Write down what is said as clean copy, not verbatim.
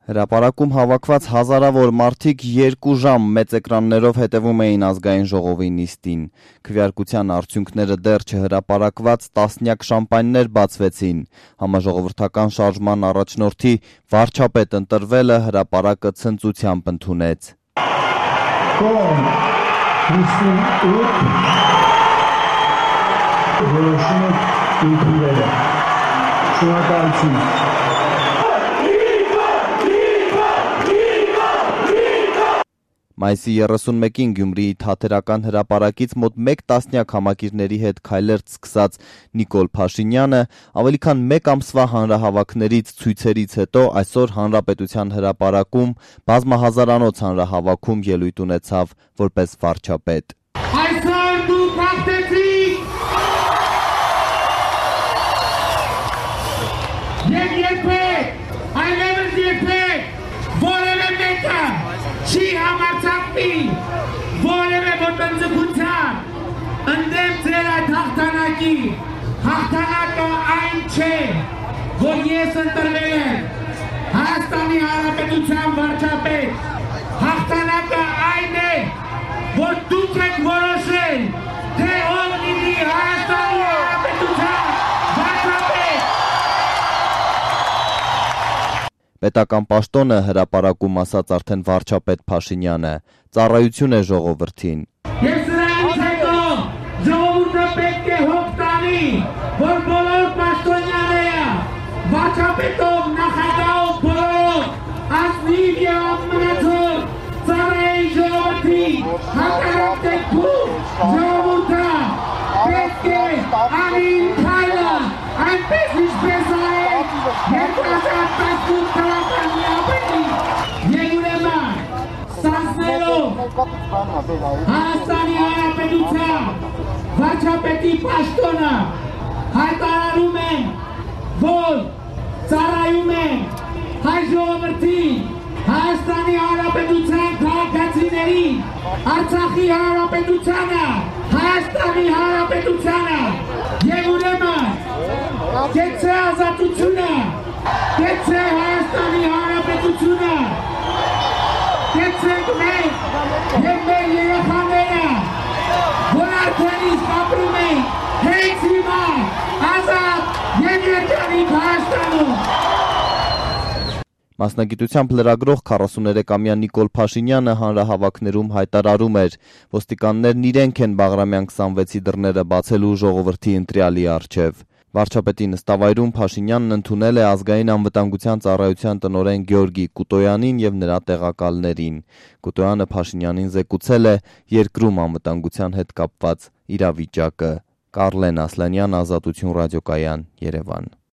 Հրապարակում հավաքված հազարավոր մարդիկ 2 ժամ մեծ էկրաններով հետևում էին ազգային ժողովի նիստին։ Քվեարկության արդյունքները դեռ չհրապարակված տասնյակ շամպայններ բացվեցին։ Համաժողովրդական շարժման առաջնորդի վարչապետ ընտրվելը հրապարակը ցնծությամբ ընդունեց։ Մայիսի 31-ին Գյումրիի Թատերական հրապարակից մոտ 1 տասնյակ համակիրների հետ քայլերթ սկսած Նիկոլ Փաշինյանը ավելի քան 1 ամսվա հանրահավաքներից, ցույցերից հետո այսօր Հանրապետության հրապարակում բազմահազարանոց հանրահավաքում ելույթ ունեցավ որպես վարչապետ։ Այսօր դուք հաղթեցիք եւ երբեք այլևս երբեք որևէ մեկը չի համարձակվի որևէ ոտնձգության ընդդեմ ձեր այդ հաղթանակի։ Հաղթանակը այն չէ, որ ես ընտրվել եմ Հայաստանի Հանրապետության վարչապետ։ Հաղթանակը այն է, որ դուք եք որոշել, թե ով լինի Հայաստանի Հանրապետության վարչապետ։ Պետական պաշտոնը հրապարակում ասաց արդեն վարչապետ Փաշինյանը, ծառայություն է ժողովրդին։ Ես սրանից հետո ժողովուրդը պետք է հոգ տանի, որ բոլոր պաշտոնյաները վարչապետով, նախագահով, բոլորով ազնիվ եւ ամենացոր ծառայի ժողովրդին, հակառակ դեպքում ժողովուրդը պետք է անի քայլը այնպես ինչպես արել 2018 թվականի ապրիլին եւ ուրեմն ստանձնելով Հայաստանի Հանրապետության վարչապետի պաշտոնը հայտարարում են, որ ծառայում են հայ ժողովրդին, Հայաստանի Հանրապետության քաղաքացիներին, Արցախի Հանրապետությանը, Հայաստանի Հանրապետությանը եւ ուրեմն կեցե ազատությունը, կեցե Հայաստանի Հանրապետությունը, կեցեք մենք եւ մեր երեխաները, որ արդեն իսկ ապրում են հենց հիմա ազատ եւ երկրի Հայաստանում։ Մասնագիտությամբ լրագրող 43-ամյա Նիկոլ Փաշինյանը հանրահավաքներում հայտարարում էր, ոստիկաններն իրենք են Բաղրամյան 26-ի դռները բացելու ժողովրդի ընտրյալի առջև։ Վարչապետի նստավայրում Փաշինյանն ընդունել է ազգային անվտանգության ծառայության տնօրեն Գեորգի Կուտոյանին եւ նրա տեղակալներին։ Կուտոյանը Փաշինյանին զեկուցել է երկրում անվտանգության հետ կապված իրավիճակը։ Կարլեն Ասլանյան, Ազատություն ռադիոկայան, Երևան։